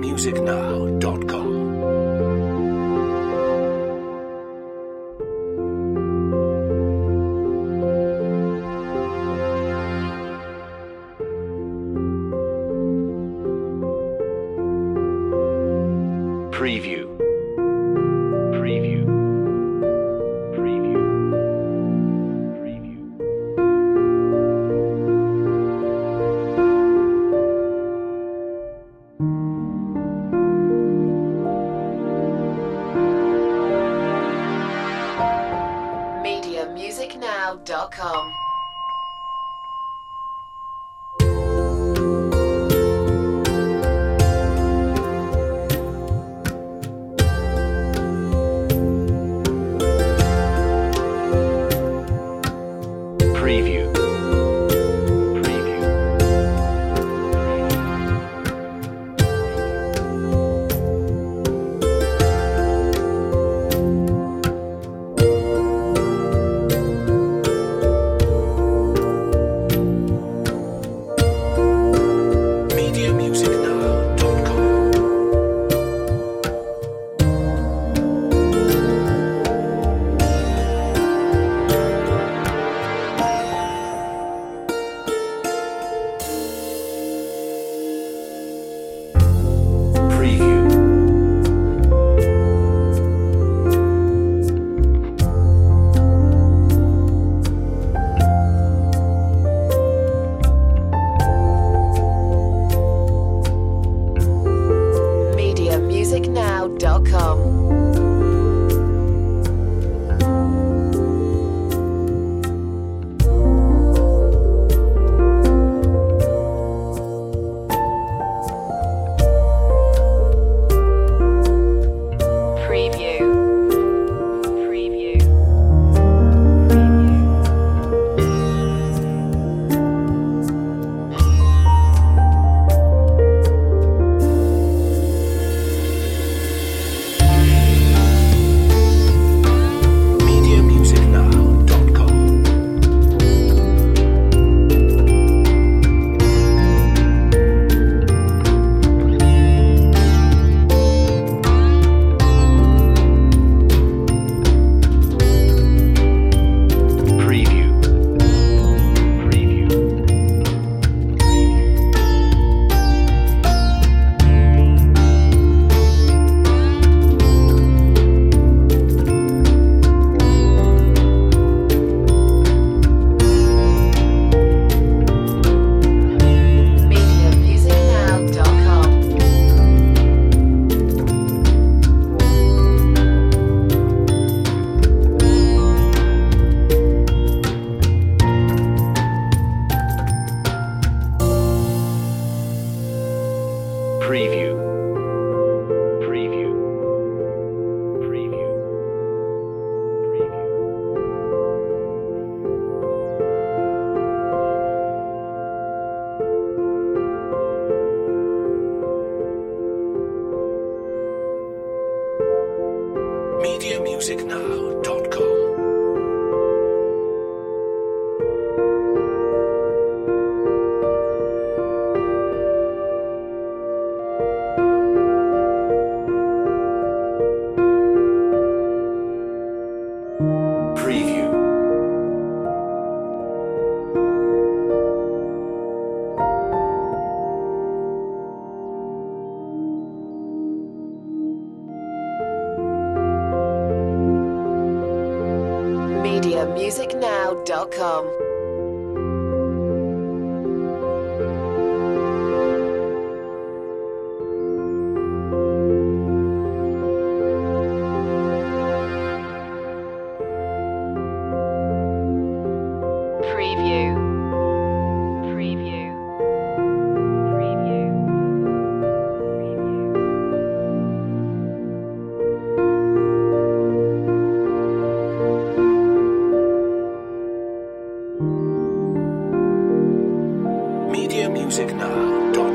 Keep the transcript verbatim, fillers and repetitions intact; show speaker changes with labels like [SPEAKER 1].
[SPEAKER 1] music now dot com. Preview. Preview. Preview. Preview.
[SPEAKER 2] media music now dot com.
[SPEAKER 1] Preview. Preview. media music now dot com. Preview.
[SPEAKER 2] media music now dot com. Preview. Preview.
[SPEAKER 1] media music now dot com. Preview. Preview.
[SPEAKER 2] media music now dot com.
[SPEAKER 1] Preview. Preview. Preview. Preview. media music now dot com. Preview.
[SPEAKER 2] media music now dot com. Preview. Preview. Preview.
[SPEAKER 1] media music now dot com.